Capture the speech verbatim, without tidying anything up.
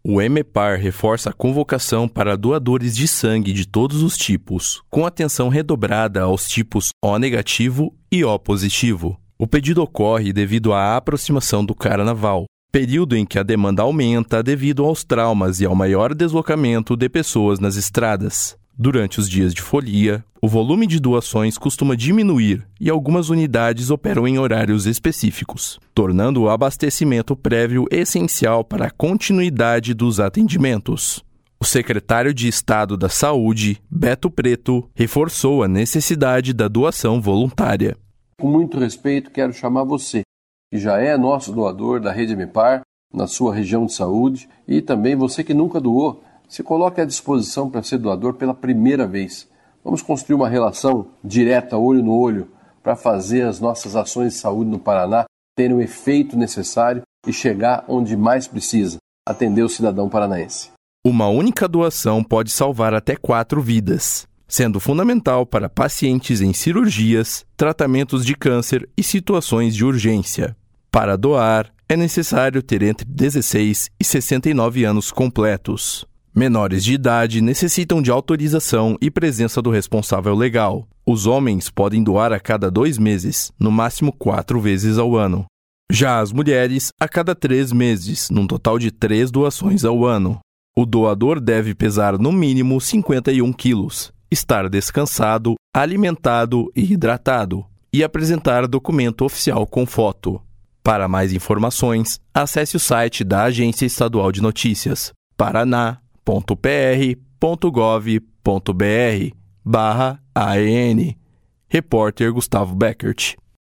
O EMEPAR reforça a convocação para doadores de sangue de todos os tipos, com atenção redobrada aos tipos O negativo e O positivo. O pedido ocorre devido à aproximação do Carnaval, período em que a demanda aumenta devido aos traumas e ao maior deslocamento de pessoas nas estradas. Durante os dias de folia, o volume de doações costuma diminuir e algumas unidades operam em horários específicos, tornando o abastecimento prévio essencial para a continuidade dos atendimentos. O secretário de Estado da Saúde, Beto Preto, reforçou a necessidade da doação voluntária. Com muito respeito, quero chamar você, que já é nosso doador da Rede EMEPAR, na sua região de saúde, e também você que nunca doou, se coloque à disposição para ser doador pela primeira vez. Vamos construir uma relação direta, olho no olho, para fazer as nossas ações de saúde no Paraná terem o efeito necessário e chegar onde mais precisa, atender o cidadão paranaense. Uma única doação pode salvar até quatro vidas, sendo fundamental para pacientes em cirurgias, tratamentos de câncer e situações de urgência. Para doar, é necessário ter entre dezesseis e sessenta e nove anos completos. Menores de idade necessitam de autorização e presença do responsável legal. Os homens podem doar a cada dois meses, no máximo quatro vezes ao ano. Já as mulheres, a cada três meses, num total de três doações ao ano. O doador deve pesar no mínimo cinquenta e um quilos, estar descansado, alimentado e hidratado, e apresentar documento oficial com foto. Para mais informações, acesse o site da Agência Estadual de Notícias, paraná ponto p r ponto gov ponto b r barra A E N. Repórter Gustavo Beckert.